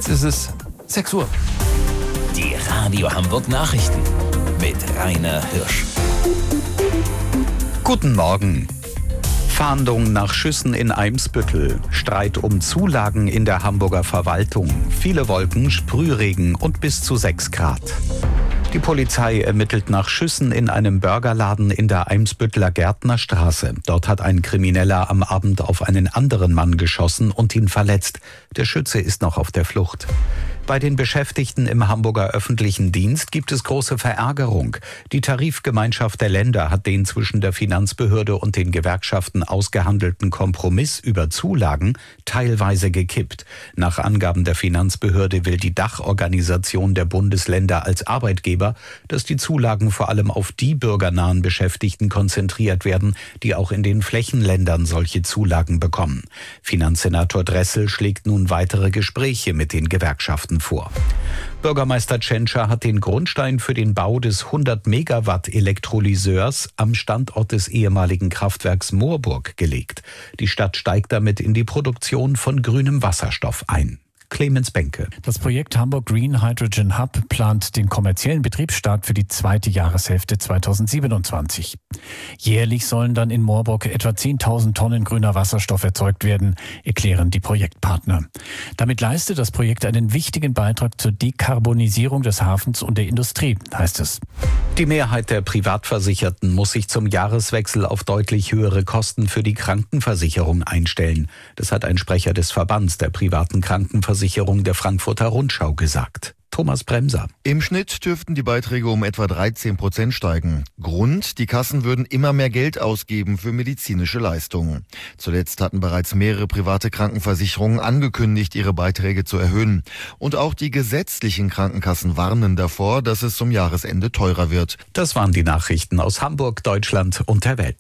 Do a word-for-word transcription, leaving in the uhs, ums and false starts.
Jetzt ist es sechs Uhr. Die Radio Hamburg Nachrichten mit Rainer Hirsch. Guten Morgen. Fahndung nach Schüssen in Eimsbüttel, Streit um Zulagen in der Hamburger Verwaltung, viele Wolken, Sprühregen und bis zu sechs Grad. Die Polizei ermittelt nach Schüssen in einem Burgerladen in der Eimsbütteler Gärtnerstraße. Dort hat ein Krimineller am Abend auf einen anderen Mann geschossen und ihn verletzt. Der Schütze ist noch auf der Flucht. Bei den Beschäftigten im Hamburger öffentlichen Dienst gibt es große Verärgerung. Die Tarifgemeinschaft der Länder hat den zwischen der Finanzbehörde und den Gewerkschaften ausgehandelten Kompromiss über Zulagen teilweise gekippt. Nach Angaben der Finanzbehörde will die Dachorganisation der Bundesländer als Arbeitgeber, dass die Zulagen vor allem auf die bürgernahen Beschäftigten konzentriert werden, die auch in den Flächenländern solche Zulagen bekommen. Finanzsenator Dressel schlägt nun weitere Gespräche mit den Gewerkschaften vor. Bürgermeister Tschentscher hat den Grundstein für den Bau des hundert Megawatt Elektrolyseurs am Standort des ehemaligen Kraftwerks Moorburg gelegt. Die Stadt steigt damit in die Produktion von grünem Wasserstoff ein. Clemens Benke. Das Projekt Hamburg Green Hydrogen Hub plant den kommerziellen Betriebsstart für die zweite Jahreshälfte zweitausendsiebenundzwanzig. Jährlich sollen dann in Moorburg etwa zehntausend Tonnen grüner Wasserstoff erzeugt werden, erklären die Projektpartner. Damit leistet das Projekt einen wichtigen Beitrag zur Dekarbonisierung des Hafens und der Industrie, heißt es. Die Mehrheit der Privatversicherten muss sich zum Jahreswechsel auf deutlich höhere Kosten für die Krankenversicherung einstellen. Das hat ein Sprecher des Verbands der privaten Krankenversicherung der Frankfurter Rundschau gesagt. Thomas Bremser. Im Schnitt dürften die Beiträge um etwa dreizehn Prozent steigen. Grund, die Kassen würden immer mehr Geld ausgeben für medizinische Leistungen. Zuletzt hatten bereits mehrere private Krankenversicherungen angekündigt, ihre Beiträge zu erhöhen. Und auch die gesetzlichen Krankenkassen warnen davor, dass es zum Jahresende teurer wird. Das waren die Nachrichten aus Hamburg, Deutschland und der Welt.